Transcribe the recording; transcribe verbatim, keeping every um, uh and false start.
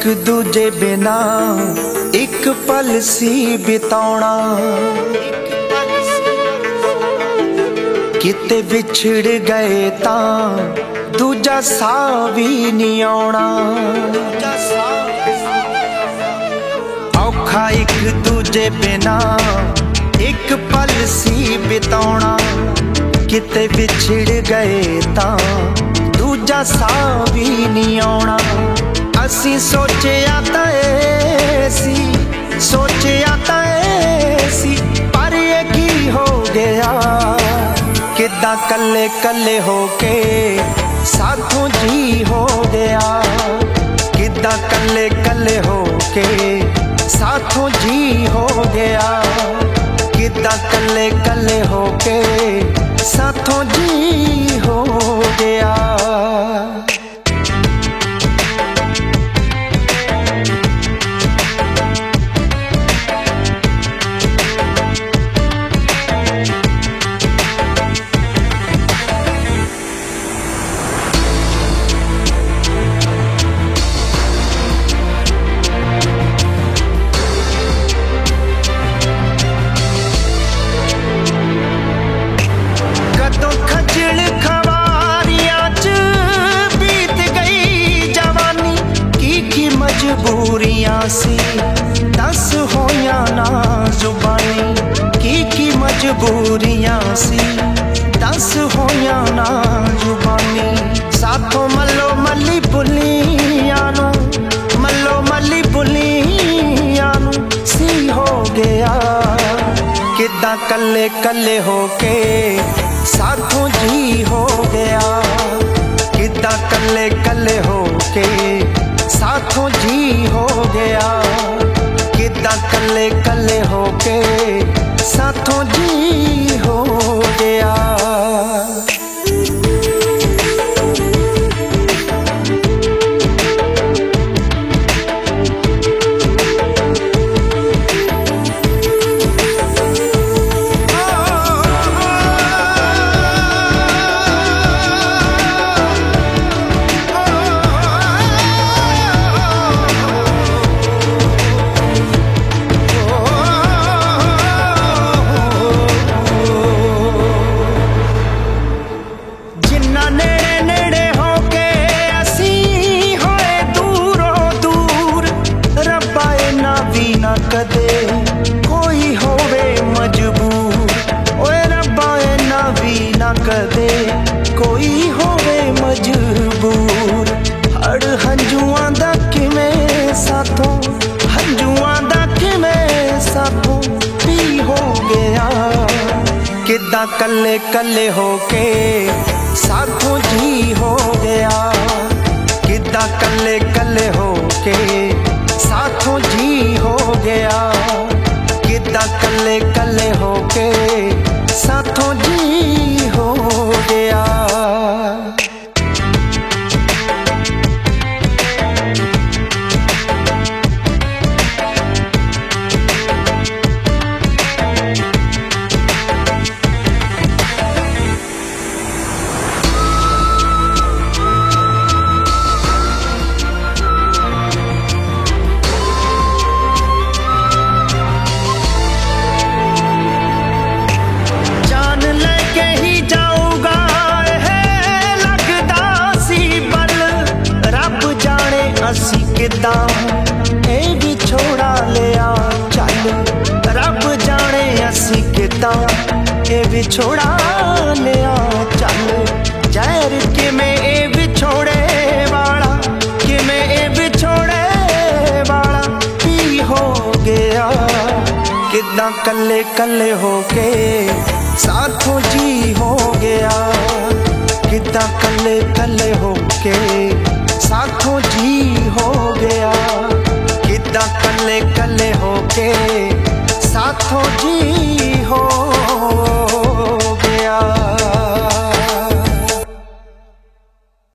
दूजे बिना एक पल सी बिताउणा, किते विछड़ गए तां दूजा सा भी नहीं आउणा। औखा एक दूजे बिना एक पल सी बिताउणा, किते विछड़ गए तां दूजा सा भी नहीं आउणा। असी सोचिया तां ऐ सी, सोचिया तां ऐ सी, पर ये की हो गया। किदा कल्ले कल्ले होके साथों जी हो गया, किदा कल्ले कल्ले होके साथों जी हो गया, किदा कल्ले कल्ले होके साथों जी हो गया। मजबूरियां सी दस होया ना जुबानी, की की मजबूरियां सी दस होया ना जुबानी। साथों मल्लो मल्ली बुलियां नू, मल्लो मल्ली बुलियां नू सी हो गया। किदा कल्ले कल्ले होके साथों जी हो गया, किदा कल्ले कल्ले होके साथों जी हो गया, किदा कल्ले कल्ले होके साथों जी हो गया। कदे कोई होवे मजबूर, ओए रब्बा ना भी ना कदे कोई होवे मजबूर। हड़ हंजुआं दा किवें साथों, हंजुआं दा किवें साथों भी हो गया। किदा कल्ले कल्ले होके साथों जी हो गया, किदा कल्ले कल्ले होके साथों जी हो गया, किदा कल्ले कल्ले होके साथों जी हो गया। असी किदा ए विछोड़ा लिया चल, रब जाने असी किदा ए विछोड़ा लिया चल। जहर किमें ए विछोड़े वाला, किमें ए विछोड़े वाला भी हो गया। किदा कल्ले कल्ले होके साथों जी हो गया, किदा कल्ले कल्ले होके साथों जी हो गया, किदा कल्ले कल्ले होके साथों जी हो